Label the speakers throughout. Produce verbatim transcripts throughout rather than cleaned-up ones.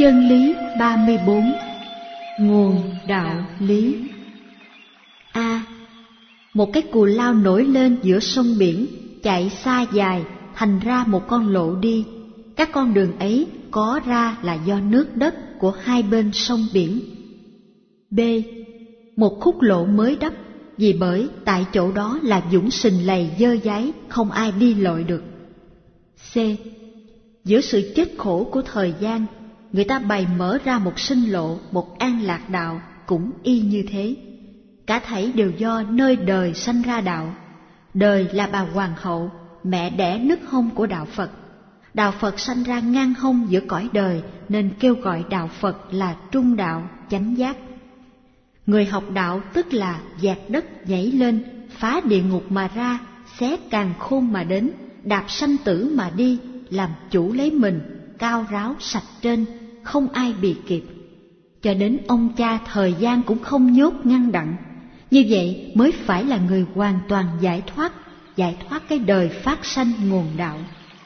Speaker 1: Chân lý ba mươi bốn. Nguồn đạo lý. A. Một cái cù lao nổi lên giữa sông biển, chạy xa dài, thành ra một con lộ đi. Các con đường ấy có ra là do nước đất của hai bên sông biển. B. Một khúc lộ mới đắp, vì bởi tại chỗ đó là dũng sình lầy dơ dáy, không ai đi lội được. C. Giữa sự chết khổ của thời gian, người ta bày mở ra một sinh lộ, một an lạc đạo cũng y như thế. Cả thảy đều do nơi đời sanh ra đạo. Đời là bà hoàng hậu, mẹ đẻ nứt hông của đạo Phật. Đạo Phật sanh ra ngang hông giữa cõi đời, nên kêu gọi đạo Phật là trung đạo, chánh giác. Người học đạo tức là dạt đất nhảy lên, phá địa ngục mà ra, xé càn khôn mà đến, đạp sanh tử mà đi, làm chủ lấy mình, cao ráo sạch trên, không ai bị kịp. Cho đến ông cha thời gian cũng không nhốt ngăn đặng. Như vậy mới phải là người hoàn toàn giải thoát, giải thoát cái đời phát sanh nguồn đạo.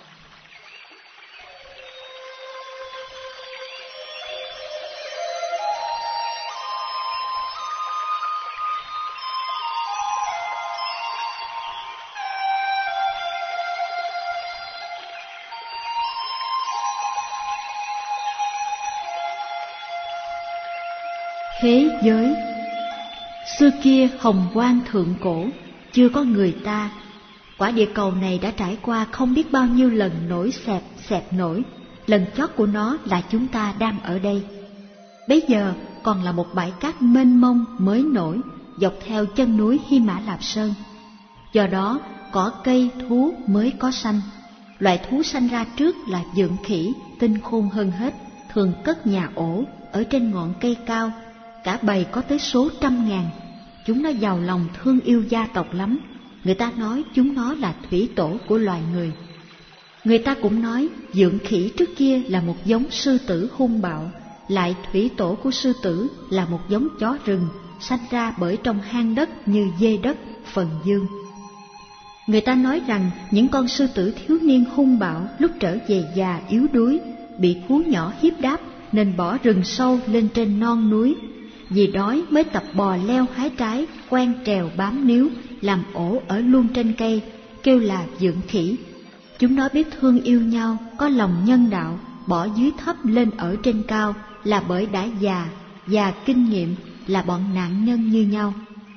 Speaker 1: Thế giới. Xưa kia hồng hoang thượng cổ, chưa có người ta. Quả địa cầu này đã trải qua không biết bao nhiêu lần nổi xẹp, xẹp nổi. Lần chót của nó là chúng ta đang ở đây. Bấy giờ còn là một bãi cát mênh mông mới nổi, dọc theo chân núi Hy Mã Lạp Sơn. Do đó cỏ cây thú mới có sanh. Loại thú sanh ra trước là dượng khỉ, tinh khôn hơn hết, thường cất nhà ổ ở trên ngọn cây cao. Cả bầy có tới số trăm ngàn. Chúng nó giàu lòng thương yêu gia tộc lắm. Người ta nói chúng nó là thủy tổ của loài người. Người ta cũng nói dượng khỉ trước kia là một giống sư tử hung bạo, lại thủy tổ của sư tử là một giống chó rừng, sanh ra bởi trong hang đất như dê đất, phần dương. Người ta nói rằng những con sư tử thiếu niên hung bạo lúc trở về già yếu đuối, bị thú nhỏ hiếp đáp nên bỏ rừng sâu lên trên non núi. Vì đói mới tập bò leo hái trái, quen trèo bám níu, làm ổ ở luôn trên cây, kêu là dượng khỉ. Chúng nó biết thương yêu nhau, có lòng nhân đạo, bỏ dưới thấp lên ở trên cao, là bởi đã già, già kinh nghiệm, là bọn nạn nhân như nhau.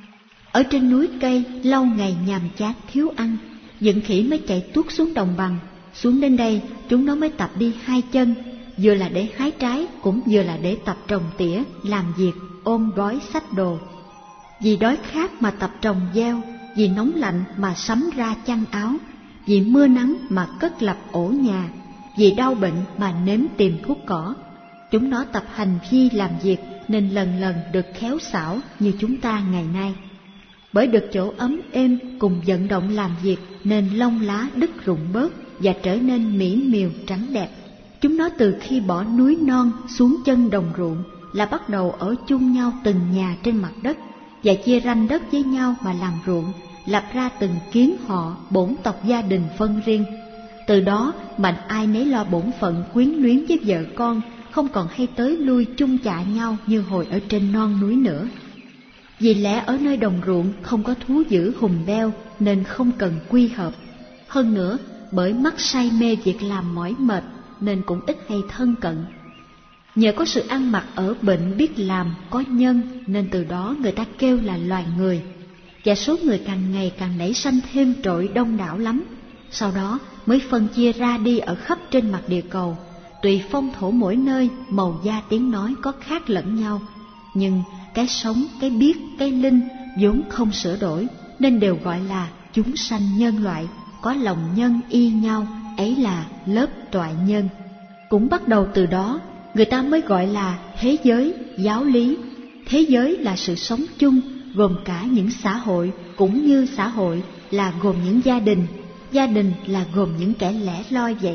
Speaker 1: Ở trên núi cây, lâu ngày nhàm chán thiếu ăn, dượng khỉ mới chạy tuốt xuống đồng bằng. Xuống đến đây, chúng nó mới tập đi hai chân, vừa là để hái trái, cũng vừa là để tập trồng tỉa, làm việc, ôm gói xách đồ. Vì đói khát mà tập trồng gieo, vì nóng lạnh mà sắm ra chăn áo, vì mưa nắng mà cất lập ổ nhà, vì đau bệnh mà nếm tìm thuốc cỏ. Chúng nó tập hành vi làm việc nên lần lần được khéo xảo như chúng ta ngày nay. Bởi được chỗ ấm êm cùng vận động làm việc nên lông lá đứt rụng bớt và trở nên mỹ miều trắng đẹp. Chúng nó từ khi bỏ núi non xuống chân đồng ruộng là bắt đầu ở chung nhau từng nhà trên mặt đất và chia ranh đất với nhau mà làm ruộng, lập ra từng kiến họ, bổn tộc gia đình phân riêng. Từ đó mạnh ai nấy lo bổn phận quyến luyến với vợ con, không còn hay tới lui chung chạ nhau như hồi ở trên non núi nữa. Vì lẽ ở nơi đồng ruộng không có thú dữ hùng beo nên không cần quy hợp. Hơn nữa bởi mắt say mê việc làm mỏi mệt nên cũng ít hay thân cận. Nhờ có sự ăn mặc ở bệnh biết làm, có nhân nên từ đó người ta kêu là loài người. Và số người càng ngày càng nảy sanh thêm trội đông đảo lắm. Sau đó mới phân chia ra đi ở khắp trên mặt địa cầu. Tùy phong thổ mỗi nơi, màu da tiếng nói có khác lẫn nhau. Nhưng cái sống, cái biết, cái linh vốn không sửa đổi, nên đều gọi là chúng sanh nhân loại, có lòng nhân y nhau, ấy là lớp toại nhân. Cũng bắt đầu từ đó, người ta mới gọi là thế giới, giáo lý. Thế giới là sự sống chung, gồm cả những xã hội, cũng như xã hội là gồm những gia đình, gia đình là gồm những kẻ lẻ loi vậy.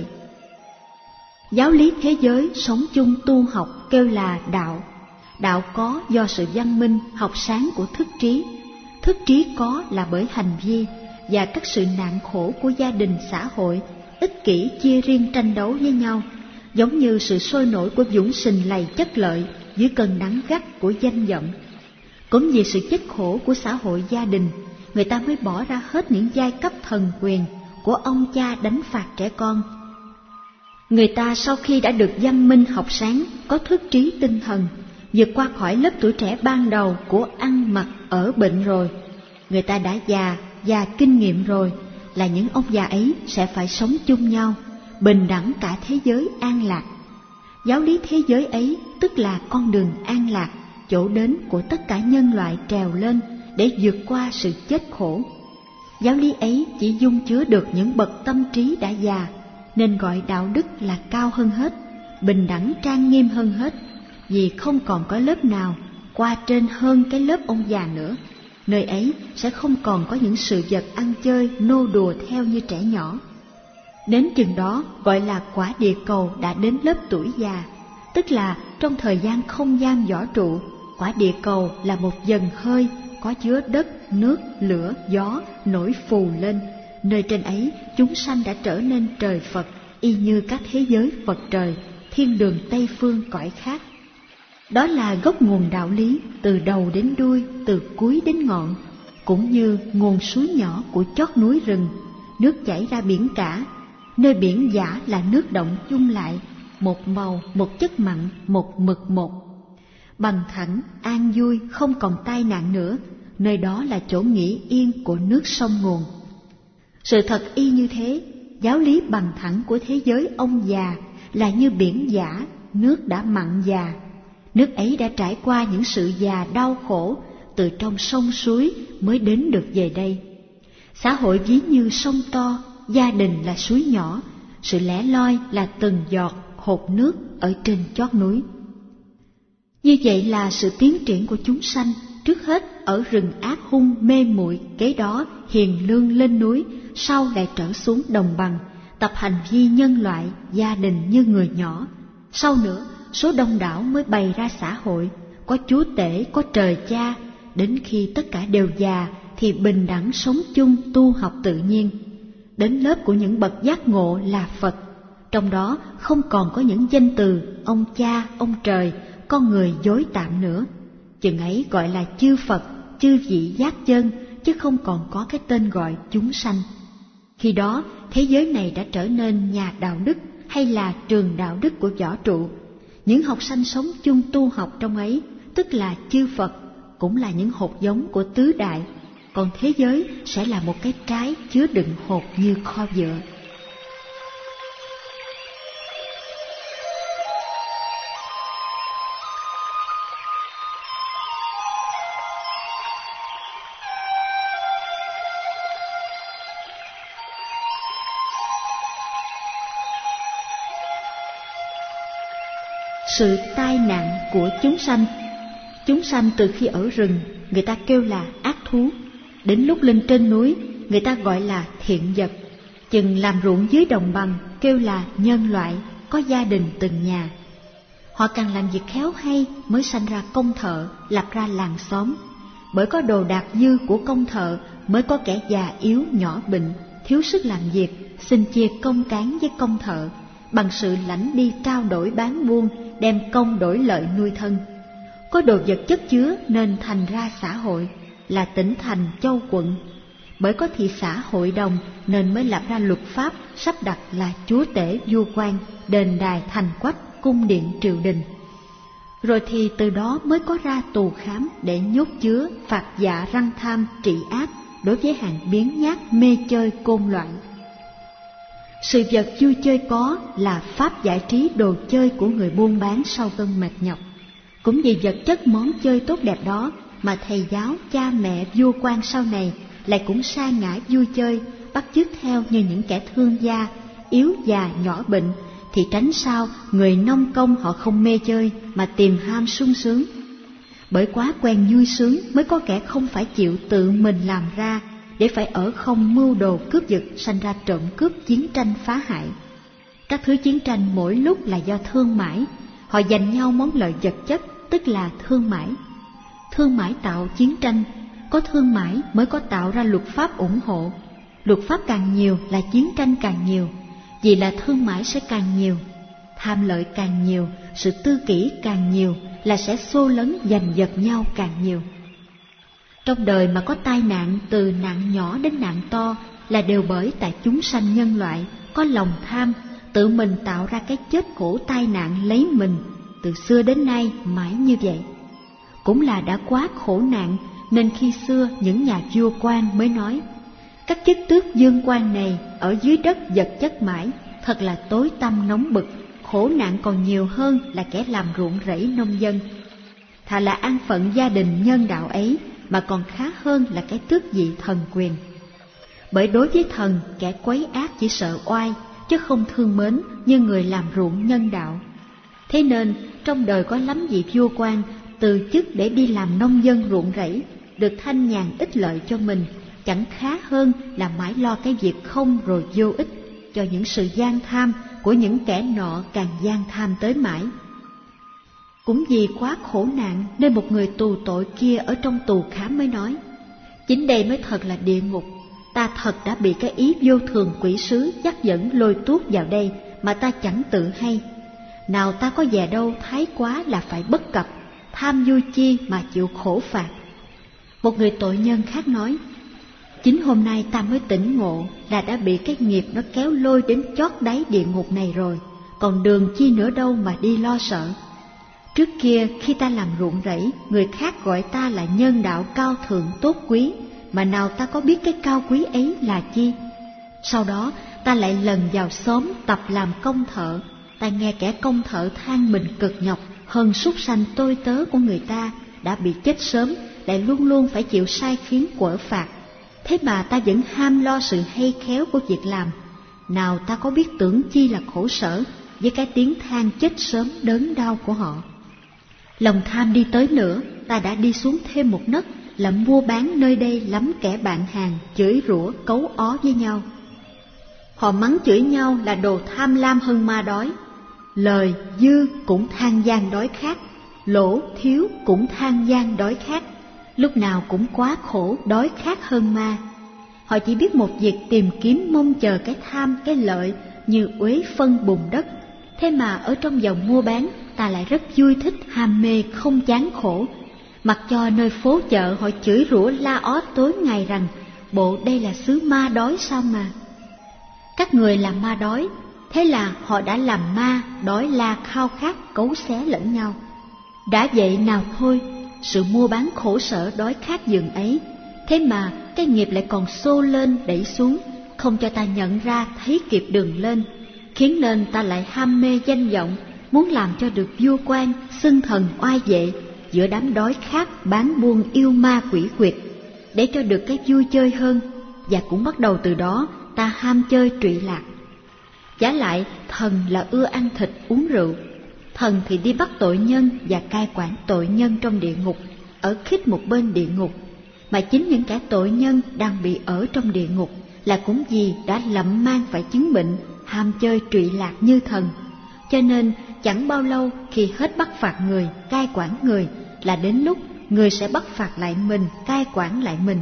Speaker 1: Giáo lý thế giới sống chung tu học kêu là đạo. Đạo có do sự văn minh, học sáng của thức trí. Thức trí có là bởi hành vi và các sự nạn khổ của gia đình xã hội, ích kỷ chia riêng tranh đấu với nhau. giống như sự sôi nổi của dũng sình lầy chất lợi dưới cơn nắng gắt của danh vọng. Cũng vì sự chết khổ của xã hội gia đình, người ta mới bỏ ra hết những giai cấp thần quyền của ông cha đánh phạt trẻ con. Người ta sau khi đã được văn minh học sáng, có thức trí tinh thần, vượt qua khỏi lớp tuổi trẻ ban đầu của ăn mặc ở bệnh rồi, người ta đã già và kinh nghiệm rồi, là những ông già ấy sẽ phải sống chung nhau, bình đẳng cả thế giới an lạc. Giáo lý thế giới ấy tức là con đường an lạc, chỗ đến của tất cả nhân loại trèo lên để vượt qua sự chết khổ. Giáo lý ấy chỉ dung chứa được những bậc tâm trí đã già, nên gọi đạo đức là cao hơn hết, bình đẳng trang nghiêm hơn hết, vì không còn có lớp nào qua trên hơn cái lớp ông già nữa. Nơi ấy sẽ không còn có những sự vật ăn chơi nô đùa theo như trẻ nhỏ. Đến chừng đó gọi là quả địa cầu đã đến lớp tuổi già, tức là trong thời gian không gian võ trụ, quả địa cầu là một dần hơi có chứa đất, nước, lửa, gió nổi phù lên. Nơi trên ấy chúng sanh đã trở nên trời Phật, y như các thế giới Phật trời, thiên đường Tây phương cõi khác. Đó là gốc nguồn đạo lý, từ đầu đến đuôi, từ cuối đến ngọn, cũng như nguồn suối nhỏ của chót núi rừng, nước chảy ra biển cả. Nơi biển giả là nước động chung lại, một màu, một chất mặn, một mực một. Bằng thẳng, an vui, không còn tai nạn nữa, nơi đó là chỗ nghỉ yên của nước sông nguồn. Sự thật y như thế, giáo lý bằng thẳng của thế giới ông già là như biển giả, nước đã mặn già. Nước ấy đã trải qua những sự già đau khổ, từ trong sông suối mới đến được về đây. Xã hội ví như sông to, gia đình là suối nhỏ, sự lẻ loi là từng giọt hột nước ở trên chót núi. Như vậy là sự tiến triển của chúng sanh, trước hết ở rừng ác hung mê muội, kế đó hiền lương lên núi, sau lại trở xuống đồng bằng, tập hành vi nhân loại, gia đình như người nhỏ. Sau nữa, số đông đảo mới bày ra xã hội, có chúa tể, có trời cha, đến khi tất cả đều già thì bình đẳng sống chung tu học tự nhiên. Đến lớp của những bậc giác ngộ là Phật, trong đó không còn có những danh từ ông cha, ông trời, con người dối tạm nữa. Chừng ấy gọi là chư Phật, chư vị giác chân, chứ không còn có cái tên gọi chúng sanh. Khi đó, thế giới này đã trở nên nhà đạo đức hay là trường đạo đức của võ trụ. Những học sanh sống chung tu học trong ấy, tức là chư Phật, cũng là những hột giống của tứ đại, còn thế giới sẽ là một cái trái chứa đựng hột như kho dựa. Sự tai nạn của chúng sanh. Chúng sanh từ khi ở rừng, người ta kêu là ác thú. Đến lúc lên trên núi, người ta gọi là thiện vật. Chừng làm ruộng dưới đồng bằng, kêu là nhân loại, có gia đình từng nhà. Họ càng làm việc khéo hay mới sanh ra công thợ, lập ra làng xóm. Bởi có đồ đạc dư của công thợ mới có kẻ già yếu nhỏ bệnh, thiếu sức làm việc, xin chia công cán với công thợ, bằng sự lãnh đi trao đổi bán buôn, đem công đổi lợi nuôi thân. Có đồ vật chất chứa nên thành ra xã hội, là tỉnh thành châu quận. Bởi có thị xã hội đồng nên mới lập ra luật pháp, sắp đặt là chúa tể vua quan, đền đài thành quách, cung điện triều đình. Rồi thì từ đó mới có ra tù khám để nhốt chứa, phạt dạ răng tham, trị áp đối với hàng biếng nhác mê chơi côn loạn. Sự vật vui chơi có là pháp giải trí đồ chơi của người buôn bán sau cơn mệt nhọc. Cũng vì vật chất món chơi tốt đẹp đó mà thầy giáo, cha mẹ, vua quan sau này lại cũng sa ngã vui chơi, bắt chước theo như những kẻ thương gia, yếu già nhỏ bệnh, thì tránh sao người nông công họ không mê chơi mà tìm ham sung sướng. Bởi quá quen vui sướng mới có kẻ không phải chịu tự mình làm ra, để phải ở không mưu đồ cướp giật, sanh ra trộm cướp, chiến tranh phá hại. Các thứ chiến tranh mỗi lúc là do thương mãi, họ giành nhau món lợi vật chất, tức là thương mãi. Thương mãi tạo chiến tranh, có thương mãi mới có tạo ra luật pháp ủng hộ. Luật pháp càng nhiều là chiến tranh càng nhiều, vì là thương mãi sẽ càng nhiều. Tham lợi càng nhiều, sự tư kỷ càng nhiều, là sẽ xô lấn giành giật nhau càng nhiều. Trong đời mà có tai nạn từ nạn nhỏ đến nạn to là đều bởi tại chúng sanh nhân loại có lòng tham, tự mình tạo ra cái chết khổ tai nạn lấy mình, từ xưa đến nay mãi như vậy. Cũng là đã quá khổ nạn nên khi xưa những nhà vua quan mới nói: các chức tước dương quan này ở dưới đất vật chất mãi, thật là tối tăm nóng bực, khổ nạn còn nhiều hơn là kẻ làm ruộng rẫy nông dân. Thà là an phận gia đình nhân đạo ấy mà còn khá hơn là cái tước vị thần quyền. Bởi đối với thần, kẻ quấy ác chỉ sợ oai, chứ không thương mến như người làm ruộng nhân đạo. Thế nên trong đời có lắm vị vua quan từ chức để đi làm nông dân ruộng rẫy, được thanh nhàn ích lợi cho mình, chẳng khá hơn là mãi lo cái việc không rồi vô ích, cho những sự gian tham của những kẻ nọ càng gian tham tới mãi. Cũng vì quá khổ nạn nên một người tù tội kia ở trong tù khám mới nói: chính đây mới thật là địa ngục, ta thật đã bị cái ý vô thường quỷ sứ dắt dẫn lôi tuốt vào đây mà ta chẳng tự hay. Nào ta có về đâu thái quá là phải bất cập, tham vui chi mà chịu khổ phạt. Một người tội nhân khác nói: chính hôm nay ta mới tỉnh ngộ là đã bị cái nghiệp nó kéo lôi đến chót đáy địa ngục này rồi, còn đường chi nữa đâu mà đi lo sợ. Trước kia khi ta làm ruộng rẫy, người khác gọi ta là nhân đạo cao thượng tốt quý, mà nào ta có biết cái cao quý ấy là chi. Sau đó ta lại lần vào xóm tập làm công thợ, ta nghe kẻ công thợ than mình cực nhọc hơn súc sanh tôi tớ của người ta đã bị chết sớm, lại luôn luôn phải chịu sai khiến quở phạt. Thế mà ta vẫn ham lo sự hay khéo của việc làm, nào ta có biết tưởng chi là khổ sở với cái tiếng than chết sớm đớn đau của họ. Lòng tham đi tới nữa, ta đã đi xuống thêm một nấc là mua bán nơi đây lắm kẻ bạn hàng chửi rủa cấu ó với nhau. Họ mắng chửi nhau là đồ tham lam hơn ma đói, lời dư cũng than gian đói khát, lỗ thiếu cũng than gian đói khát, lúc nào cũng quá khổ đói khát hơn ma. Họ chỉ biết một việc tìm kiếm mong chờ cái tham cái lợi như uế phân bùn đất. Thế mà ở trong dòng mua bán, ta lại rất vui thích ham mê không chán khổ. Mặc cho nơi phố chợ họ chửi rủa la ó tối ngày rằng bộ đây là xứ ma đói sao mà. Các người là ma đói, thế là họ đã làm ma đói la khao khát cấu xé lẫn nhau. Đã vậy nào thôi, sự mua bán khổ sở đói khát dường ấy, thế mà cái nghiệp lại còn xô lên đẩy xuống, không cho ta nhận ra thấy kịp đường lên, khiến nên ta lại ham mê danh vọng, muốn làm cho được vua quan xưng thần oai vệ giữa đám đói khát bán buôn yêu ma quỷ quyệt, để cho được cái vui chơi hơn. Và cũng bắt đầu từ đó ta ham chơi trụy lạc. Giả lại thần là ưa ăn thịt uống rượu, thần thì đi bắt tội nhân và cai quản tội nhân trong địa ngục, ở khít một bên địa ngục. Mà chính những kẻ tội nhân đang bị ở trong địa ngục là cũng vì đã lậm mang phải chứng bệnh ham chơi trụy lạc như thần. Cho nên chẳng bao lâu khi hết bắt phạt người, cai quản người, là đến lúc người sẽ bắt phạt lại mình, cai quản lại mình.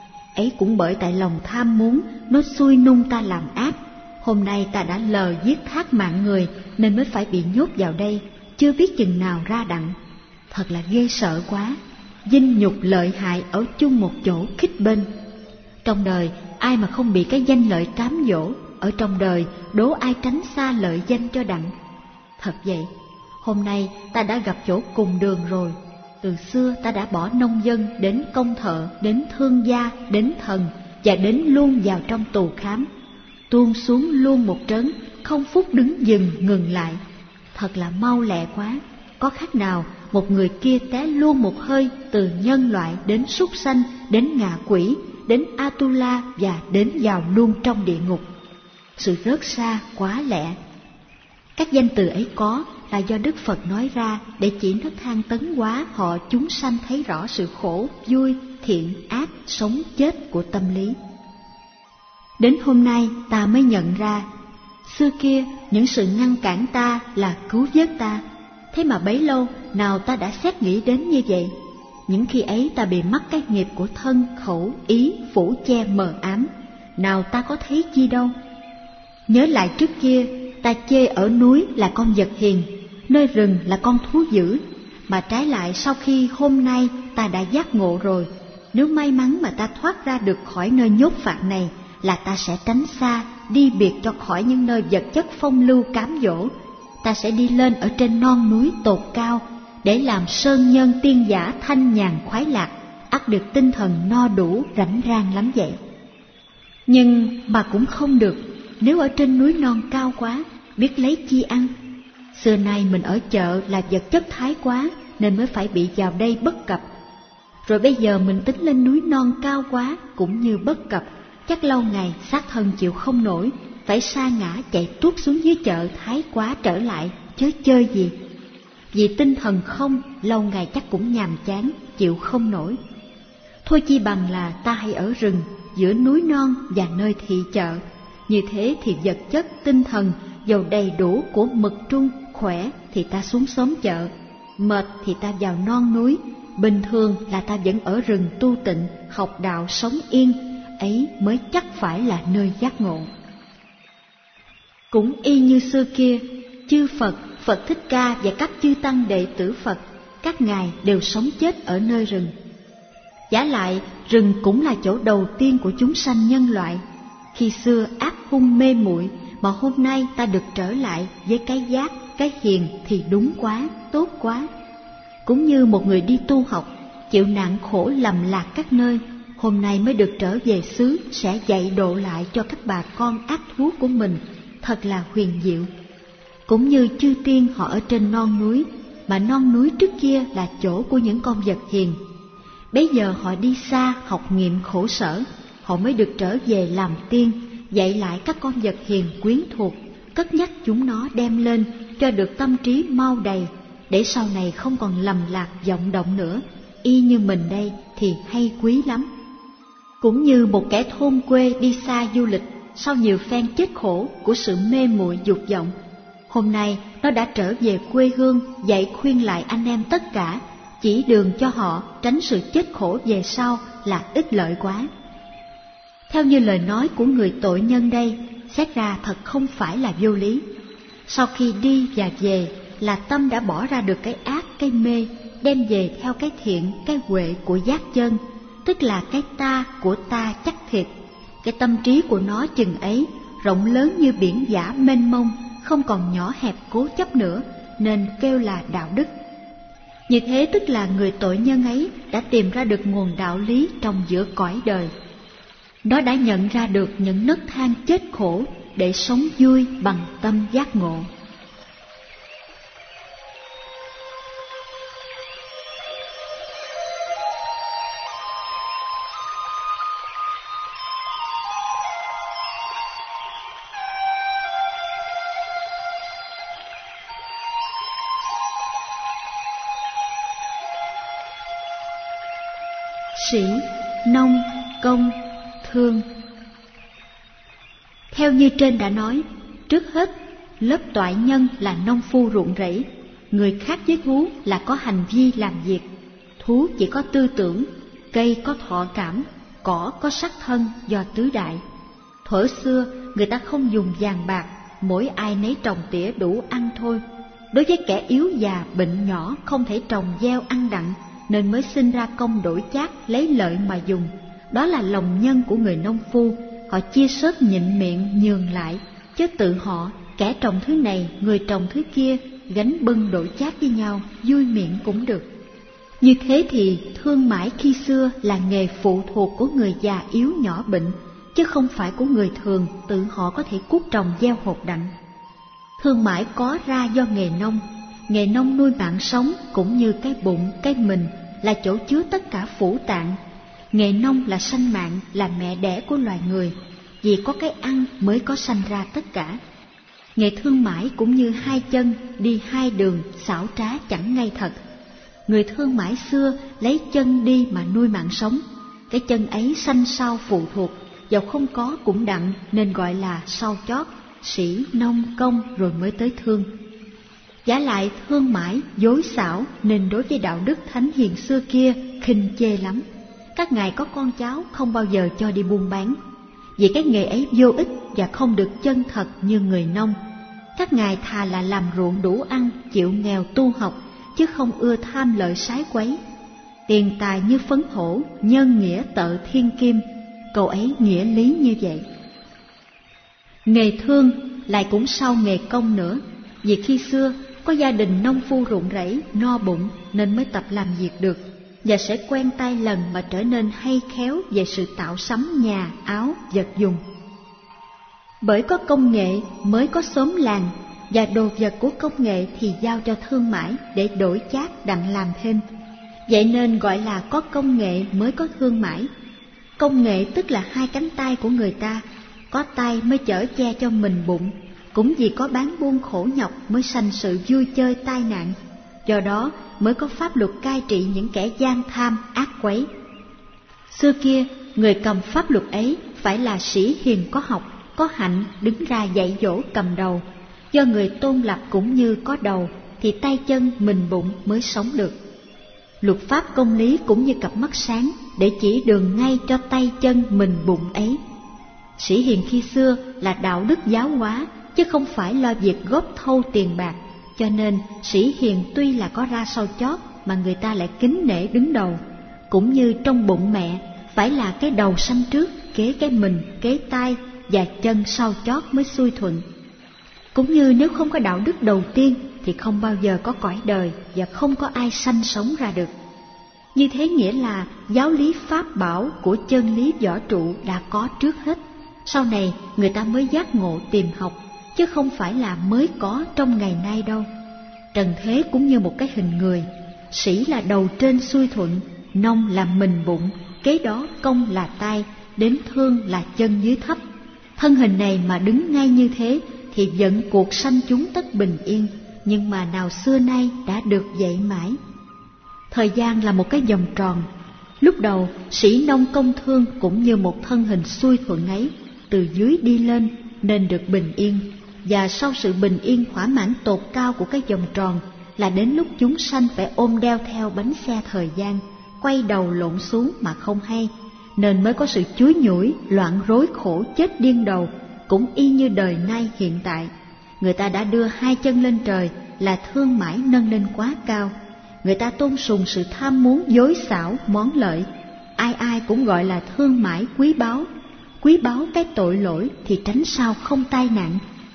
Speaker 1: Ấy cũng bởi tại lòng tham muốn nó xui nung ta làm ác. Hôm nay ta đã lờ giết thác mạng người nên mới phải bị nhốt vào đây, chưa biết chừng nào ra đặng. Thật là ghê sợ quá, dinh nhục lợi hại ở chung một chỗ khít bên. Trong đời ai mà không bị cái danh lợi cám dỗ, ở trong đời đố ai tránh xa lợi danh cho đặng. Thật vậy, hôm nay ta đã gặp chỗ cùng đường rồi. Từ xưa ta đã bỏ nông dân đến công thợ, đến thương gia, đến thần, và đến luôn vào trong tù khám, tuôn xuống luôn một trớn, không phút đứng dừng ngừng lại. Thật là mau lẹ quá, có khác nào một người kia té luôn một hơi từ nhân loại đến súc sanh, đến ngạ quỷ, đến Atula và đến vào luôn trong địa ngục. Sự rớt xa quá lẹ. Các danh từ ấy có là do Đức Phật nói ra để chỉ nó than tấn hóa họ chúng sanh thấy rõ sự khổ, vui, thiện, ác, sống, chết của tâm lý. Đến hôm nay ta mới nhận ra, xưa kia những sự ngăn cản ta là cứu vớt ta. Thế mà bấy lâu nào ta đã xét nghĩ đến như vậy. Những khi ấy ta bị mắc cái nghiệp của thân, khẩu, ý, phủ che mờ ám, nào ta có thấy chi đâu. Nhớ lại trước kia, ta chê ở núi là con vật hiền, nơi rừng là con thú dữ, mà trái lại sau khi hôm nay ta đã giác ngộ rồi, nếu may mắn mà ta thoát ra được khỏi nơi nhốt phạt này, là ta sẽ tránh xa, đi biệt cho khỏi những nơi vật chất phong lưu cám dỗ. Ta sẽ đi lên ở trên non núi tột cao, để làm sơn nhân tiên giả thanh nhàn khoái lạc, ắt được tinh thần no đủ rảnh rang lắm vậy. Nhưng mà cũng không được, nếu ở trên núi non cao quá, biết lấy chi ăn. Xưa nay mình ở chợ là vật chất thái quá, nên mới phải bị vào đây bất cập. Rồi bây giờ mình tính lên núi non cao quá cũng như bất cập, chắc lâu ngày xác thân chịu không nổi, phải sa ngã chạy tuốt xuống dưới chợ thái quá trở lại, chớ chơi gì. Vì tinh thần không, lâu ngày chắc cũng nhàm chán, chịu không nổi. Thôi chi bằng là ta hãy ở rừng, giữa núi non và nơi thị chợ. Như thế thì vật chất, tinh thần dầu đầy đủ của mực trung, khỏe thì ta xuống xóm chợ, mệt thì ta vào non núi, bình thường là ta vẫn ở rừng tu tịnh, học đạo sống yên, ấy mới chắc phải là nơi giác ngộ. Cũng y như xưa kia, chư Phật, Phật Thích Ca và các chư tăng đệ tử Phật, các ngài đều sống chết ở nơi rừng. Giả lại, rừng cũng là chỗ đầu tiên của chúng sanh nhân loại. Khi xưa ác hung mê muội, mà hôm nay ta được trở lại với cái giác, cái hiền thì đúng quá, tốt quá. Cũng như một người đi tu học, chịu nạn khổ lầm lạc các nơi, hôm nay mới được trở về xứ, sẽ dạy độ lại cho các bà con ác thú của mình, thật là huyền diệu. Cũng như chư tiên họ ở trên non núi, mà non núi trước kia là chỗ của những con vật hiền. Bây giờ họ đi xa học nghiệm khổ sở, họ mới được trở về làm tiên, dạy lại các con vật hiền quyến thuộc, cất nhắc chúng nó đem lên cho được tâm trí mau đầy, để sau này không còn lầm lạc vọng động nữa. Y như mình đây thì hay quý lắm. Cũng như một kẻ thôn quê đi xa du lịch, sau nhiều phen chết khổ của sự mê muội dục vọng, hôm nay nó đã trở về quê hương, dạy khuyên lại anh em tất cả, chỉ đường cho họ tránh sự chết khổ về sau là ích lợi quá. Theo như lời nói của người tội nhân đây, xét ra thật không phải là vô lý. Sau khi đi và về là tâm đã bỏ ra được cái ác, cái mê, đem về theo cái thiện, cái huệ của giác chân, tức là cái ta của ta chắc thịt. Cái tâm trí của nó chừng ấy, rộng lớn như biển dã mênh mông, không còn nhỏ hẹp cố chấp nữa, nên kêu là đạo đức. Như thế tức là người tội nhân ấy đã tìm ra được nguồn đạo lý trong giữa cõi đời. Nó đã nhận ra được những nấc thang chết khổ để sống vui bằng tâm giác ngộ. Sĩ, nông, công, thương. Theo như trên đã nói, trước hết, lớp toại nhân là nông phu ruộng rẫy, người khác với thú là có hành vi làm việc. Thú chỉ có tư tưởng, cây có thọ cảm, cỏ có sắc thân do tứ đại. Thuở xưa, người ta không dùng vàng bạc, mỗi ai nấy trồng tỉa đủ ăn thôi. Đối với kẻ yếu già, bệnh nhỏ không thể trồng gieo ăn đặng, nên mới sinh ra công đổi chác lấy lợi mà dùng. Đó là lòng nhân của người nông phu, họ chia sớt nhịn miệng nhường lại, chứ tự họ, kẻ trồng thứ này, người trồng thứ kia, gánh bưng đổi chác với nhau, vui miệng cũng được. Như thế thì thương mãi khi xưa là nghề phụ thuộc của người già yếu nhỏ bệnh, chứ không phải của người thường tự họ có thể cuốc trồng gieo hột đặng. Thương mãi có ra do nghề nông. Nghề nông nuôi mạng sống cũng như cái bụng, cái mình là chỗ chứa tất cả phủ tạng. Nghề nông là sanh mạng, là mẹ đẻ của loài người, vì có cái ăn mới có sanh ra tất cả. Nghề thương mãi cũng như hai chân đi hai đường, xảo trá chẳng ngay thật. Người thương mãi xưa lấy chân đi mà nuôi mạng sống, cái chân ấy sanh sau phụ thuộc, dầu không có cũng đặng, nên gọi là sau chót, sĩ, nông, công rồi mới tới thương. Giả lại thương mãi, dối xảo, nên đối với đạo đức thánh hiền xưa kia khinh chê lắm. Các ngài có con cháu không bao giờ cho đi buôn bán, vì cái nghề ấy vô ích và không được chân thật như người nông. Các ngài thà là làm ruộng đủ ăn, chịu nghèo tu học, chứ không ưa tham lợi sái quấy. Tiền tài như phấn hổ, nhân nghĩa tợ thiên kim, câu ấy nghĩa lý như vậy. Nghề thương lại cũng sau nghề công nữa, vì khi xưa có gia đình nông phu ruộng rẫy, no bụng nên mới tập làm việc được, và sẽ quen tay lần mà trở nên hay khéo về sự tạo sắm nhà, áo, vật dùng. Bởi có công nghệ mới có xóm làng, và đồ vật của công nghệ thì giao cho thương mãi để đổi chác đặng làm thêm. Vậy nên gọi là có công nghệ mới có thương mãi. Công nghệ tức là hai cánh tay của người ta, có tay mới chở che cho mình bụng, cũng vì có bán buôn khổ nhọc mới sanh sự vui chơi tai nạn. Do đó mới có pháp luật cai trị những kẻ gian tham ác quấy. Xưa kia, người cầm pháp luật ấy phải là sĩ hiền có học, có hạnh đứng ra dạy dỗ cầm đầu. Do người tôn lập cũng như có đầu, thì tay chân mình bụng mới sống được. Luật pháp công lý cũng như cặp mắt sáng để chỉ đường ngay cho tay chân mình bụng ấy. Sĩ hiền khi xưa là đạo đức giáo hóa, chứ không phải lo việc góp thâu tiền bạc. Cho nên sĩ hiền tuy là có ra sau chót mà người ta lại kính nể đứng đầu. Cũng như trong bụng mẹ phải là cái đầu sanh trước, kế cái mình, kế tai, và chân sau chót mới xuôi thuận. Cũng như nếu không có đạo đức đầu tiên thì không bao giờ có cõi đời và không có ai sanh sống ra được. Như thế nghĩa là giáo lý pháp bảo của chân lý võ trụ đã có trước hết, sau này người ta mới giác ngộ tìm học, chứ không phải là mới có trong ngày nay đâu. Trần thế cũng như một cái hình người, sĩ là đầu trên xuôi thuận, nông là mình bụng, kế đó công là tay, đến thương là chân dưới thấp. Thân hình này mà đứng ngay như thế thì vận cuộc sanh chúng tất bình yên, nhưng mà nào xưa nay đã được dạy mãi. Thời gian là một cái vòng tròn. Lúc đầu sĩ nông công thương cũng như một thân hình xuôi thuận ấy, từ dưới đi lên nên được bình yên. Và sau sự bình yên thỏa mãn tột cao của cái vòng tròn là đến lúc chúng sanh phải ôm đeo theo bánh xe thời gian, quay đầu lộn xuống mà không hay, nên mới có sự chúi nhủi, loạn rối khổ chết điên đầu. Cũng y như đời nay hiện tại, người ta đã đưa hai chân lên trời là thương mãi nâng lên quá cao. Người ta tôn sùng sự tham muốn dối xảo, món lợi. Ai ai cũng gọi là thương mãi quý báu. Quý báu cái tội lỗi thì tránh sao không tai nạn.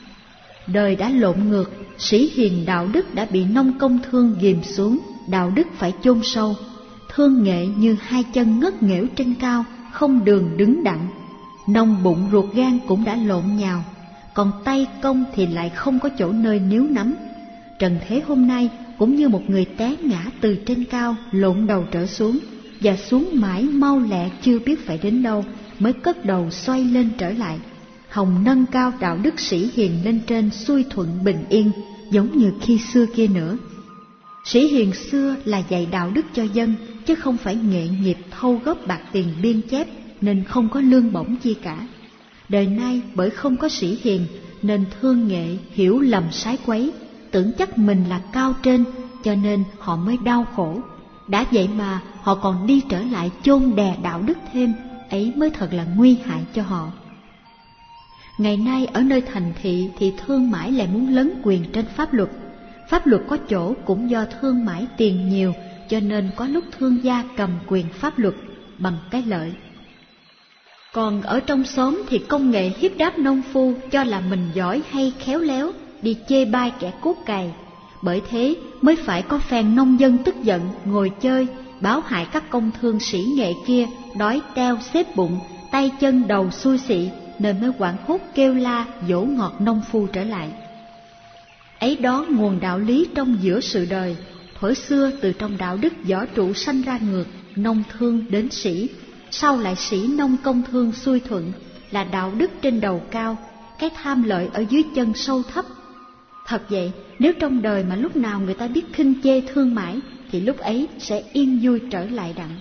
Speaker 1: Đời đã lộn ngược, sĩ hiền đạo đức đã bị nông công thương ghìm xuống, đạo đức phải chôn sâu. Thương nghệ như hai chân ngất nghễu trên cao, không đường đứng đặng. Nông bụng ruột gan cũng đã lộn nhào, còn tay công thì lại không có chỗ nơi níu nắm. Trần thế hôm nay cũng như một người té ngã từ trên cao, lộn đầu trở xuống, và xuống mãi mau lẹ chưa biết phải đến đâu, mới cất đầu xoay lên trở lại. Hồng nâng cao đạo đức sĩ hiền lên trên xuôi thuận bình yên, giống như khi xưa kia nữa. Sĩ hiền xưa là dạy đạo đức cho dân, chứ không phải nghệ nghiệp thâu góp bạc tiền biên chép, nên không có lương bổng chi cả. Đời nay bởi không có sĩ hiền nên thương nghệ hiểu lầm sái quấy, tưởng chắc mình là cao trên, cho nên họ mới đau khổ. Đã vậy mà họ còn đi trở lại chôn đè đạo đức thêm, ấy mới thật là nguy hại cho họ. Ngày nay ở nơi thành thị thì thương mãi lại muốn lấn quyền trên pháp luật. Pháp luật có chỗ cũng do thương mãi tiền nhiều, cho nên có lúc thương gia cầm quyền pháp luật bằng cái lợi. Còn ở trong xóm thì công nghệ hiếp đáp nông phu cho là mình giỏi hay khéo léo, đi chê bai kẻ cuốc cày. Bởi thế mới phải có phen nông dân tức giận ngồi chơi, báo hại các công thương sĩ nghệ kia đói teo xếp bụng, tay chân đầu xuôi xị, nên mới hoảng hốt kêu la dỗ ngọt nông phu trở lại. Ấy đó nguồn đạo lý trong giữa sự đời. Thuở xưa từ trong đạo đức võ trụ sanh ra ngược, nông thương đến sĩ, sau lại sĩ nông công thương xuôi thuận, là đạo đức trên đầu cao, cái tham lợi ở dưới chân sâu thấp. Thật vậy, nếu trong đời mà lúc nào người ta biết khinh chê thương mãi, thì lúc ấy sẽ yên vui trở lại đặng.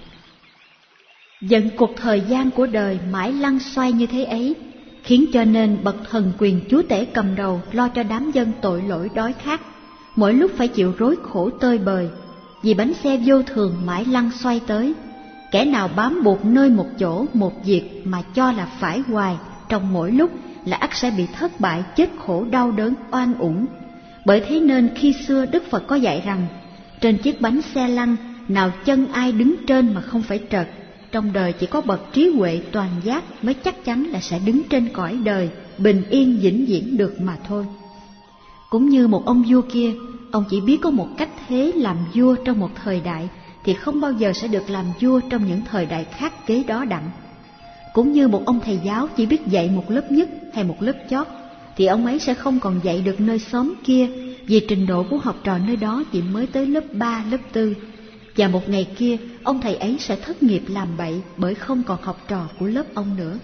Speaker 1: Dần cuộc thời gian của đời mãi lăn xoay như thế ấy, khiến cho nên bậc thần quyền chúa tể cầm đầu lo cho đám dân tội lỗi đói khát, mỗi lúc phải chịu rối khổ tơi bời, vì bánh xe vô thường mãi lăn xoay tới. Kẻ nào bám buộc nơi một chỗ một việc mà cho là phải hoài trong mỗi lúc, là ắt sẽ bị thất bại, chết khổ đau đớn oan uổng. Bởi thế nên khi xưa Đức Phật có dạy rằng, trên chiếc bánh xe lăn, nào chân ai đứng trên mà không phải trật. Trong đời chỉ có bậc trí huệ toàn giác mới chắc chắn là sẽ đứng trên cõi đời, bình yên vĩnh viễn được mà thôi. Cũng như một ông vua kia, ông chỉ biết có một cách thế làm vua trong một thời đại, thì không bao giờ sẽ được làm vua trong những thời đại khác kế đó đặng. Cũng như một ông thầy giáo chỉ biết dạy một lớp nhất hay một lớp chót, thì ông ấy sẽ không còn dạy được nơi xóm kia, vì trình độ của học trò nơi đó chỉ mới tới lớp ba, lớp tư. Và một ngày kia, ông thầy ấy sẽ thất nghiệp làm bậy bởi không còn học trò của lớp ông nữa.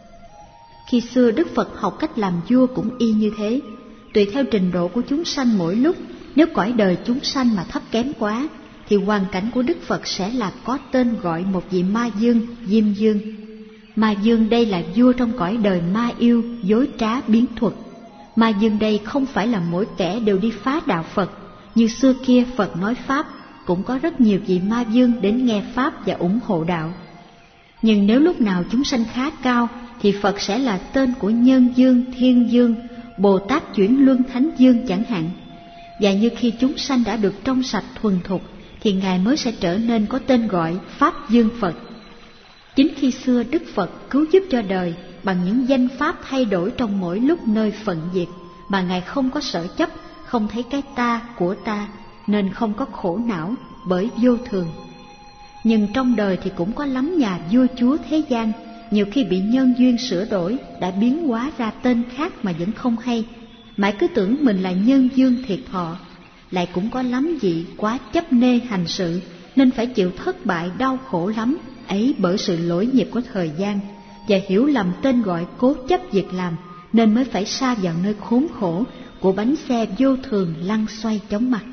Speaker 1: Khi xưa Đức Phật học cách làm vua cũng y như thế. Tùy theo trình độ của chúng sanh mỗi lúc, nếu cõi đời chúng sanh mà thấp kém quá, thì hoàn cảnh của Đức Phật sẽ là có tên gọi một vị Ma Dương, Diêm Dương. Ma Dương đây là vua trong cõi đời ma yêu, dối trá, biến thuật. Ma Dương đây không phải là mỗi kẻ đều đi phá đạo Phật. Như xưa kia Phật nói Pháp, cũng có rất nhiều vị Ma Dương đến nghe Pháp và ủng hộ đạo. Nhưng nếu lúc nào chúng sanh khá cao, thì Phật sẽ là tên của Nhân Dương, Thiên Dương, Bồ Tát Chuyển Luân Thánh Dương chẳng hạn. Và như khi chúng sanh đã được trong sạch thuần thục, thì Ngài mới sẽ trở nên có tên gọi Pháp Dương Phật. Chính khi xưa Đức Phật cứu giúp cho đời bằng những danh pháp thay đổi trong mỗi lúc nơi phận việc, mà Ngài không có sở chấp, không thấy cái ta của ta, nên không có khổ não bởi vô thường. Nhưng trong đời thì cũng có lắm nhà vua chúa thế gian, nhiều khi bị nhân duyên sửa đổi đã biến hóa ra tên khác mà vẫn không hay, mãi cứ tưởng mình là nhân dương thiệt thọ. Lại cũng có lắm vị quá chấp nê hành sự, nên phải chịu thất bại đau khổ lắm, ấy bởi sự lỗi nhịp của thời gian, và hiểu lầm tên gọi cố chấp việc làm, nên mới phải sa vào nơi khốn khổ của bánh xe vô thường lăn xoay chóng mặt.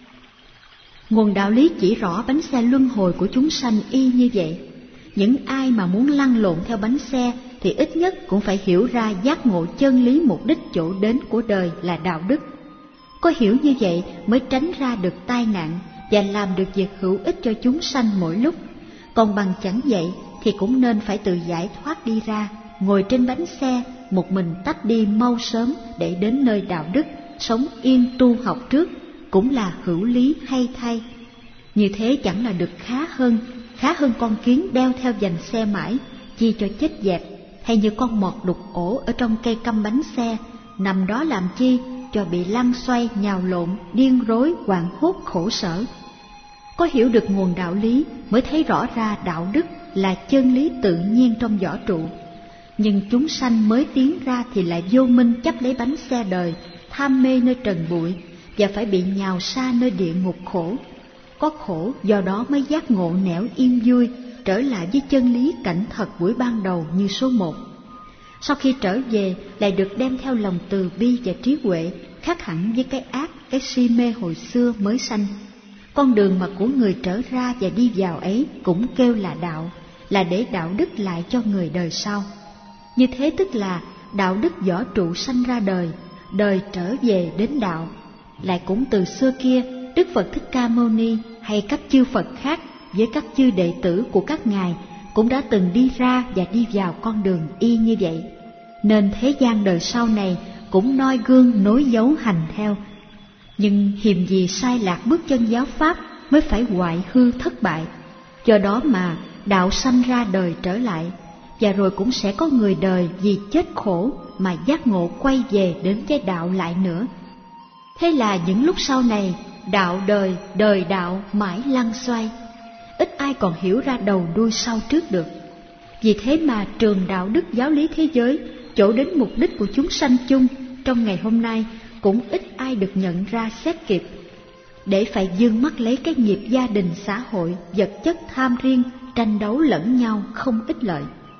Speaker 1: Nguồn đạo lý chỉ rõ bánh xe luân hồi của chúng sanh y như vậy. Những ai mà muốn lăn lộn theo bánh xe thì ít nhất cũng phải hiểu ra giác ngộ chân lý mục đích chỗ đến của đời là đạo đức. Có hiểu như vậy mới tránh ra được tai nạn và làm được việc hữu ích cho chúng sanh mỗi lúc. Còn bằng chẳng vậy thì cũng nên phải tự giải thoát đi ra, ngồi trên bánh xe một mình tách đi mau sớm để đến nơi đạo đức, sống yên tu học trước, cũng là hữu lý hay thay. Như thế chẳng là được khá hơn, khá hơn con kiến đeo theo giành xe mãi, chi cho chết dẹp, hay như con mọt đục ổ ở trong cây căm bánh xe, nằm đó làm chi cho bị lăn xoay, nhào lộn, điên rối, hoảng hốt, khổ sở. Có hiểu được nguồn đạo lý mới thấy rõ ra đạo đức là chân lý tự nhiên trong võ trụ. Nhưng chúng sanh mới tiến ra thì lại vô minh chấp lấy bánh xe đời, tham mê nơi trần bụi, và phải bị nhào xa nơi địa ngục khổ. Có khổ do đó mới giác ngộ nẻo yên vui, trở lại với chân lý cảnh thật buổi ban đầu như số một. Sau khi trở về lại được đem theo lòng từ bi và trí huệ, khác hẳn với cái ác, cái si mê hồi xưa mới sanh. Con đường mà của người trở ra và đi vào ấy cũng kêu là đạo, là để đạo đức lại cho người đời sau. Như thế tức là đạo đức võ trụ sanh ra đời, đời trở về đến đạo. Lại cũng từ xưa kia, Đức Phật Thích Ca Mâu Ni hay các chư Phật khác với các chư đệ tử của các ngài cũng đã từng đi ra và đi vào con đường y như vậy. Nên thế gian đời sau này cũng noi gương nối dấu hành theo. Nhưng hiềm gì sai lạc bước chân giáo pháp mới phải hoại hư thất bại. Do đó mà đạo sanh ra đời trở lại, và rồi cũng sẽ có người đời vì chết khổ mà giác ngộ quay về đến cái đạo lại nữa. Thế là những lúc sau này, đạo đời, đời đạo mãi lăn xoay, ít ai còn hiểu ra đầu đuôi sau trước được. Vì thế mà trường đạo đức giáo lý thế giới, chỗ đến mục đích của chúng sanh chung, trong ngày hôm nay cũng ít ai được nhận ra xét kịp, để phải dương mắt lấy cái nghiệp gia đình xã hội, vật chất tham riêng, tranh đấu lẫn nhau không ích lợi.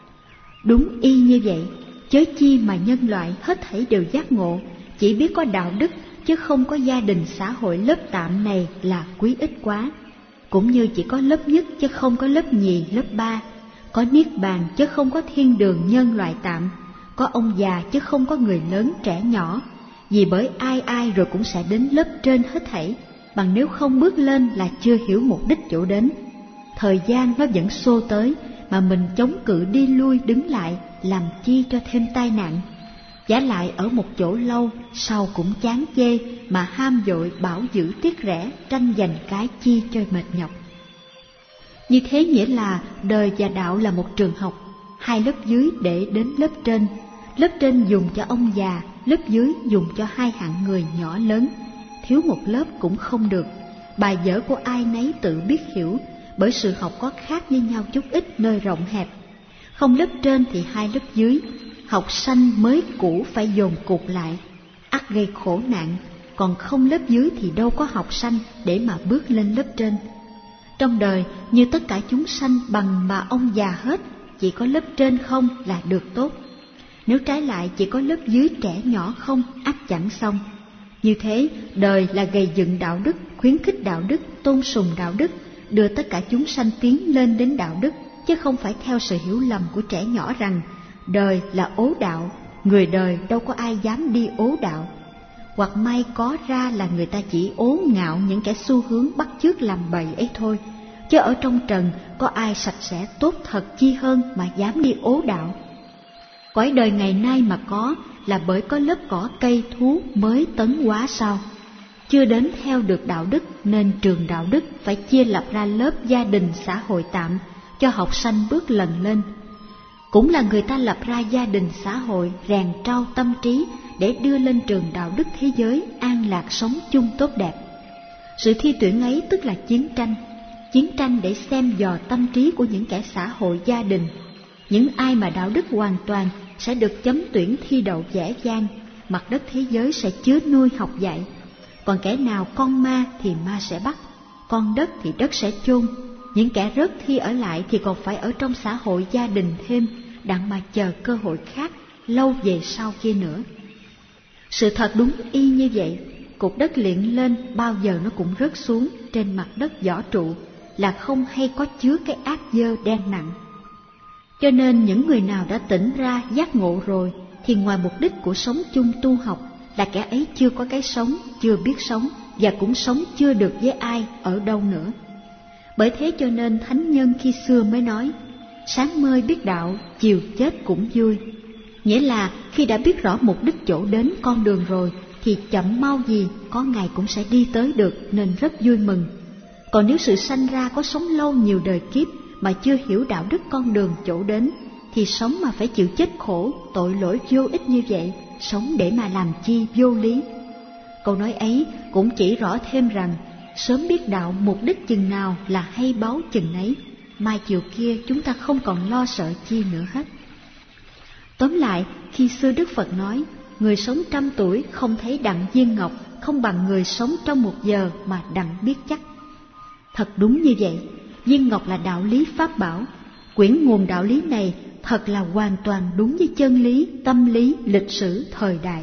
Speaker 1: Đúng y như vậy, chớ chi mà nhân loại hết thảy đều giác ngộ, chỉ biết có đạo đức chứ không có gia đình xã hội lớp tạm này là quý ích quá. Cũng như chỉ có lớp nhất chứ không có lớp nhì, lớp ba, có niết bàn chứ không có thiên đường nhân loại tạm, có ông già chứ không có người lớn trẻ nhỏ. Vì bởi ai ai rồi cũng sẽ đến lớp trên hết thảy, bằng nếu không bước lên là chưa hiểu mục đích chỗ đến. Thời gian nó vẫn xô tới, mà mình chống cự đi lui đứng lại, làm chi cho thêm tai nạn. Vả lại ở một chỗ lâu, sau cũng chán chê, mà ham vội bảo giữ tiếc rẻ, tranh giành cái chi cho mệt nhọc. Như thế nghĩa là đời và đạo là một trường học, hai lớp dưới để đến lớp trên. Lớp trên dùng cho ông già, lớp dưới dùng cho hai hạng người nhỏ lớn. Thiếu một lớp cũng không được, bài vở của ai nấy tự biết hiểu, bởi sự học có khác với nhau chút ít nơi rộng hẹp. Không lớp trên thì hai lớp dưới, học sanh mới cũ phải dồn cụt lại, ắt gây khổ nạn, còn không lớp dưới thì đâu có học sanh để mà bước lên lớp trên. Trong đời như tất cả chúng sanh bằng mà ông già hết, chỉ có lớp trên không là được tốt. Nếu trái lại chỉ có lớp dưới trẻ nhỏ không, ắt chẳng xong. Như thế, đời là gầy dựng đạo đức, khuyến khích đạo đức, tôn sùng đạo đức, đưa tất cả chúng sanh tiến lên đến đạo đức, chứ không phải theo sự hiểu lầm của trẻ nhỏ rằng đời là ố đạo, người đời đâu có ai dám đi ố đạo. Hoặc may có ra là người ta chỉ ố ngạo những kẻ xu hướng bắt chước làm bậy ấy thôi, chứ ở trong trần có ai sạch sẽ tốt thật chi hơn mà dám đi ố đạo. Cõi đời ngày nay mà có là bởi có lớp cỏ cây thú mới tấn hóa sao. Chưa đến theo được đạo đức nên trường đạo đức phải chia lập ra lớp gia đình xã hội tạm cho học sanh bước lần lên. Cũng là người ta lập ra gia đình xã hội rèn trau tâm trí để đưa lên trường đạo đức thế giới an lạc sống chung tốt đẹp. Sự thi tuyển ấy tức là chiến tranh, chiến tranh để xem dò tâm trí của những kẻ xã hội gia đình. Những ai mà đạo đức hoàn toàn sẽ được chấm tuyển thi đậu dễ dàng, mặt đất thế giới sẽ chứa nuôi học dạy. Còn kẻ nào con ma thì ma sẽ bắt, con đất thì đất sẽ chôn. Những kẻ rớt thi ở lại thì còn phải ở trong xã hội gia đình thêm, đặng mà chờ cơ hội khác lâu về sau kia nữa. Sự thật đúng y như vậy, cục đất luyện lên bao giờ nó cũng rớt xuống trên mặt đất vỏ trụ, là không hay có chứa cái ác dơ đen nặng. Cho nên những người nào đã tỉnh ra giác ngộ rồi thì ngoài mục đích của sống chung tu học là kẻ ấy chưa có cái sống, chưa biết sống và cũng sống chưa được với ai ở đâu nữa. Bởi thế cho nên thánh nhân khi xưa mới nói sáng mơ biết đạo, chiều chết cũng vui. Nghĩa là khi đã biết rõ mục đích chỗ đến con đường rồi thì chậm mau gì có ngày cũng sẽ đi tới được, nên rất vui mừng. Còn nếu sự sanh ra có sống lâu nhiều đời kiếp mà chưa hiểu đạo đức con đường chỗ đến thì sống mà phải chịu chết khổ, tội lỗi vô ích như vậy, sống để mà làm chi vô lý. Câu nói ấy cũng chỉ rõ thêm rằng sớm biết đạo mục đích chừng nào là hay báo chừng ấy, mai chiều kia chúng ta không còn lo sợ chi nữa hết. Tóm lại, khi xưa Đức Phật nói người sống trăm tuổi không thấy đặng viên ngọc, không bằng người sống trong một giờ mà đặng biết chắc. Thật đúng như vậy, viên ngọc là đạo lý pháp bảo. Quyển nguồn đạo lý này thật là hoàn toàn đúng với chân lý, tâm lý, lịch sử, thời đại.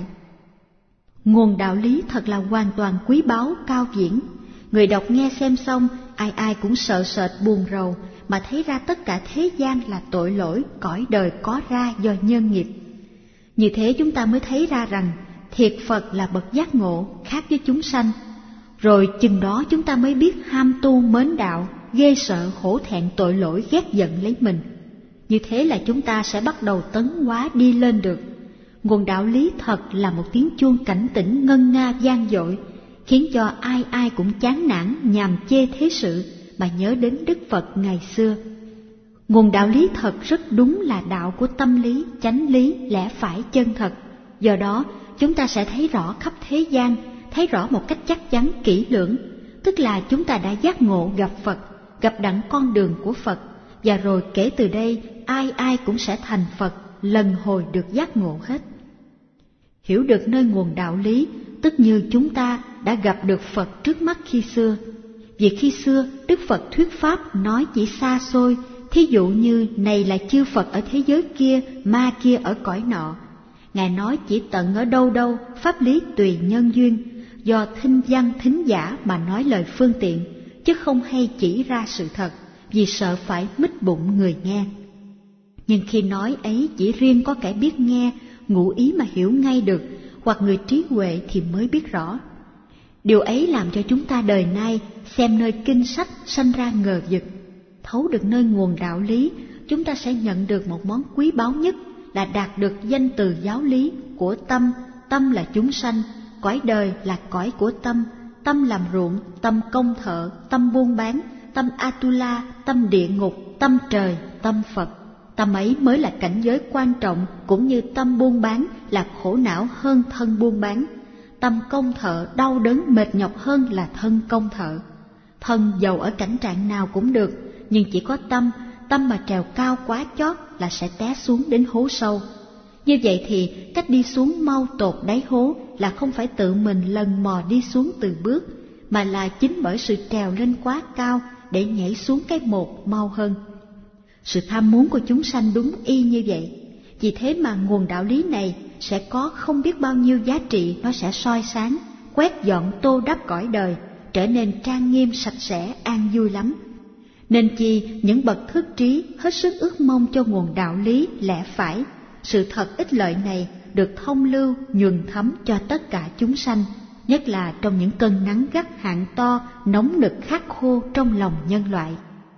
Speaker 1: Nguồn đạo lý thật là hoàn toàn quý báu, cao viễn. Người đọc nghe xem xong, ai ai cũng sợ sệt buồn rầu, mà thấy ra tất cả thế gian là tội lỗi, cõi đời có ra do nhân nghiệp. Như thế chúng ta mới thấy ra rằng thiệt Phật là bậc giác ngộ, khác với chúng sanh. Rồi chừng đó chúng ta mới biết ham tu mến đạo, ghê sợ hổ thẹn tội lỗi ghét giận lấy mình. Như thế là chúng ta sẽ bắt đầu tấn hóa đi lên được. Nguồn đạo lý thật là một tiếng chuông cảnh tỉnh ngân nga vang dội, khiến cho ai ai cũng chán nản nhàm chê thế sự mà nhớ đến Đức Phật ngày xưa. Nguồn đạo lý thật rất đúng là đạo của tâm lý, chánh lý, lẽ phải chân thật. Do đó chúng ta sẽ thấy rõ khắp thế gian, thấy rõ một cách chắc chắn kỹ lưỡng, tức là chúng ta đã giác ngộ gặp Phật, gặp đặng con đường của Phật, và rồi kể từ đây ai ai cũng sẽ thành Phật, lần hồi được giác ngộ hết. Hiểu được nơi nguồn đạo lý, tức như chúng ta đã gặp được Phật trước mắt khi xưa. Vì khi xưa Đức Phật thuyết pháp nói chỉ xa xôi, thí dụ như này là chư Phật ở thế giới kia, ma kia ở cõi nọ. Ngài nói chỉ tận ở đâu đâu, pháp lý tùy nhân duyên, do thinh văn thính giả mà nói lời phương tiện, chứ không hay chỉ ra sự thật, vì sợ phải mít bụng người nghe. Nhưng khi nói ấy chỉ riêng có kẻ biết nghe, ngụ ý mà hiểu ngay được, hoặc người trí huệ thì mới biết rõ. Điều ấy làm cho chúng ta đời nay xem nơi kinh sách sanh ra ngờ vực. Thấu được nơi nguồn đạo lý, chúng ta sẽ nhận được một món quý báu nhất là đạt được danh từ giáo lý của tâm. Tâm là chúng sanh, cõi đời là cõi của tâm, tâm làm ruộng, tâm công thợ, tâm buôn bán, tâm Atula, tâm địa ngục, tâm trời, tâm Phật. Tâm ấy mới là cảnh giới quan trọng, cũng như tâm buôn bán là khổ não hơn thân buôn bán. Tâm công thợ đau đớn mệt nhọc hơn là thân công thợ. Thân giàu ở cảnh trạng nào cũng được, nhưng chỉ có tâm, tâm mà trèo cao quá chót là sẽ té xuống đến hố sâu. Như vậy thì cách đi xuống mau tột đáy hố là không phải tự mình lần mò đi xuống từ bước, mà là chính bởi sự trèo lên quá cao để nhảy xuống cái một mau hơn. Sự tham muốn của chúng sanh đúng y như vậy. Vì thế mà nguồn đạo lý này sẽ có không biết bao nhiêu giá trị, nó sẽ soi sáng, quét dọn tô đắp cõi đời, trở nên trang nghiêm sạch sẽ, an vui lắm. Nên chi những bậc thức trí hết sức ước mong cho nguồn đạo lý lẽ phải, sự thật ích lợi này được thông lưu nhuần thấm cho tất cả chúng sanh, nhất là trong những cơn nắng gắt hạn to, nóng nực khắc khô trong lòng nhân loại.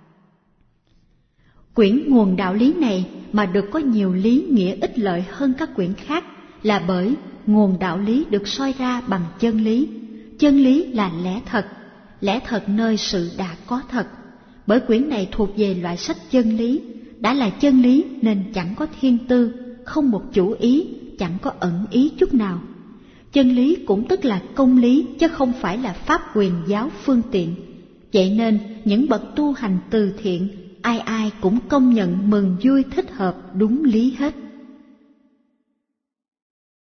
Speaker 1: Quyển nguồn đạo lý này mà được có nhiều lý nghĩa ích lợi hơn các quyển khác là bởi nguồn đạo lý được soi ra bằng chân lý. Chân lý là lẽ thật, lẽ thật nơi sự đã có thật. Bởi quyển này thuộc về loại sách chân lý, đã là chân lý nên chẳng có thiên tư, không một chủ ý, chẳng có ẩn ý chút nào. Chân lý cũng tức là công lý, chứ không phải là pháp quyền giáo phương tiện. Vậy nên những bậc tu hành từ thiện, ai ai cũng công nhận mừng vui thích hợp đúng lý hết.